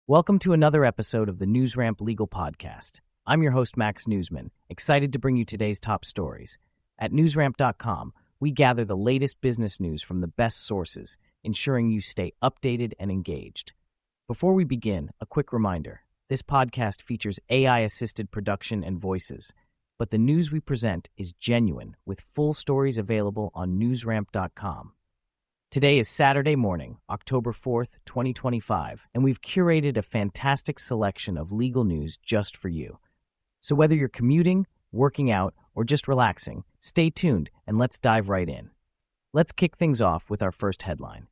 Welcome to another episode of the NewsRamp Legal Podcast. I'm your host, Max Newsman, excited to bring you today's top stories. At newsramp.com, we gather the latest business news from the best sources, ensuring you stay updated and engaged. Before we begin, a quick reminder. This podcast features AI-assisted production and voices, but the news we present is genuine, with full stories available on newsramp.com. Today is Saturday morning, October 4th, 2025, and we've curated a fantastic selection of legal news just for you. So whether you're commuting, working out, or just relaxing, stay tuned and let's dive right in. Let's kick things off with our first headline.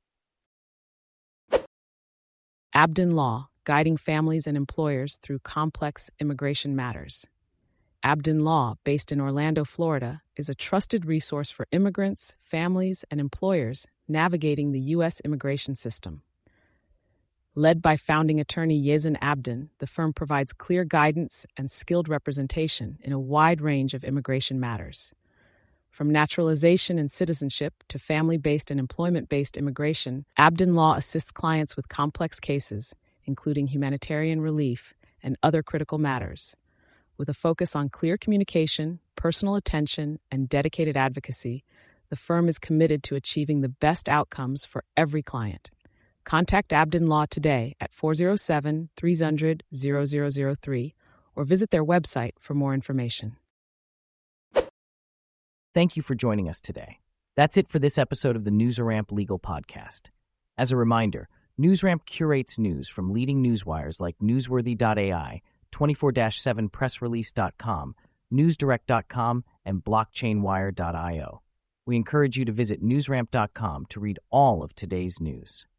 Abden Law, guiding families and employers through complex immigration matters. Abden Law, based in Orlando, Florida, is a trusted resource for immigrants, families, and employers navigating the U.S. immigration system. Led by founding attorney Yezen Abden, the firm provides clear guidance and skilled representation in a wide range of immigration matters. From naturalization and citizenship to family-based and employment-based immigration, Abden Law assists clients with complex cases, including humanitarian relief and other critical matters. With a focus on clear communication, personal attention, and dedicated advocacy, the firm is committed to achieving the best outcomes for every client. Contact Abden Law today at 407-300-0003 or visit their website for more information. Thank you for joining us today. That's it for this episode of the NewsRamp Legal Podcast. As a reminder, NewsRamp curates news from leading newswires like Newsworthy.ai, 24/7pressrelease.com, newsdirect.com, and blockchainwire.io. We encourage you to visit newsramp.com to read all of today's news.